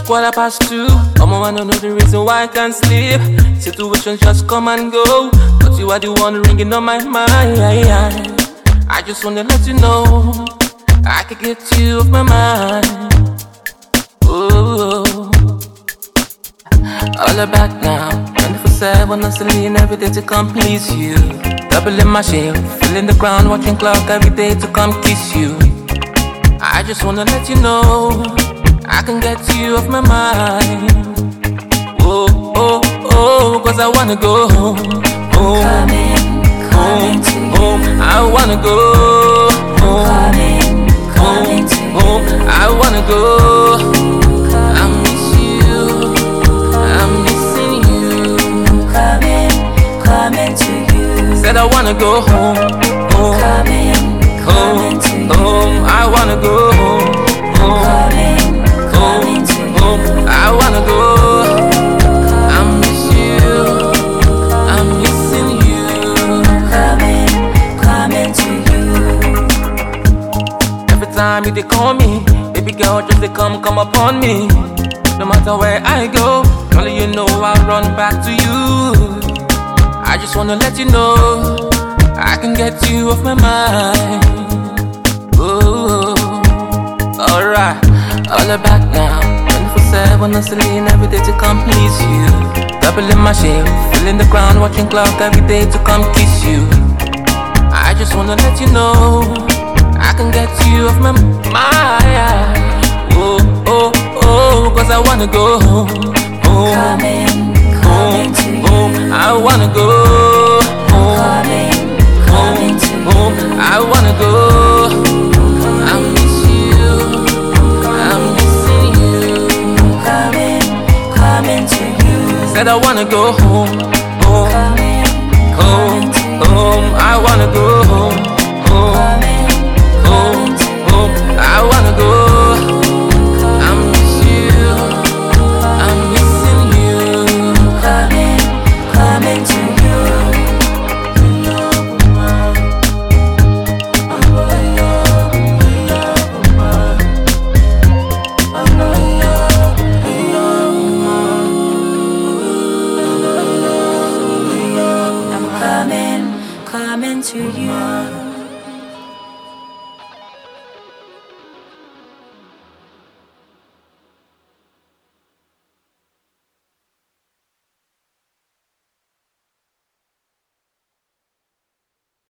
2:15. Come on, I don't know the reason why I can't sleep. Situations just come and go, but you are the one ringing on my mind. I just wanna let you know I could get you off my mind. Ooh. All about now, 24/7, hustling every day to come please you. Doubling my shift, filling the ground, watching clock every day to come kiss you. I just wanna let you know I can get you off my mind. Oh, oh, oh, cause I wanna go home. Coming to you. I wanna go home. Coming to you. I wanna go. I miss you. I'm missing you. Coming to you. Said I wanna go home. Coming to you. I wanna go home. Coming to you. I wanna go. I miss you. I'm missing you. Coming to you. Every time you they call me, baby girl, just they come upon me. No matter where I go, girl, you know I'll run back to you. I just wanna let you know I can get you off my mind. Ooh, alright, all about now. 24/7, hustling every day to come please you. Doubling my shift, filling the ground, watching clock every day to come kiss you. I just wanna let you know I can get you off my mind. Oh, oh, oh, cause I wanna go home. Coming to you. I wanna go home. Coming to you. I wanna go. I miss you. I'm missing you. Coming to you. Said I wanna go home. Home. I wanna go home. I wanna go. I miss you. I'm missing you. Coming to you. I'm coming to you.